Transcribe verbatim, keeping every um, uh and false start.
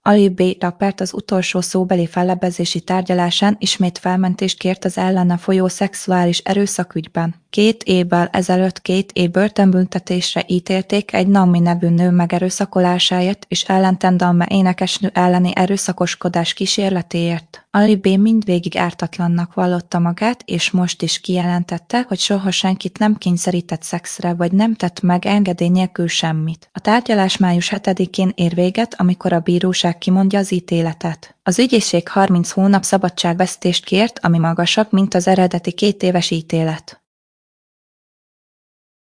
Ali B. Rappert az utolsó szóbeli fellebbezési tárgyalásán ismét felmentést kért az ellene folyó szexuális erőszakügyben. Két évvel ezelőtt két év börtönbüntetésre ítélték egy Naomi nevű nő megerőszakolásáért és Ellen Tendalme énekesnő elleni erőszakoskodás kísérletéért. Ali B. mindvégig ártatlannak vallotta magát, és most is kijelentette, hogy soha senkit nem kényszerített szexre, vagy nem tett meg engedély nélkül semmit. A tárgyalás május hetedikén ér véget, amikor a bíróság kimondja az ítéletet. Az ügyészség harminc hónap szabadságvesztést kért, ami magasabb, mint az eredeti két éves ítélet.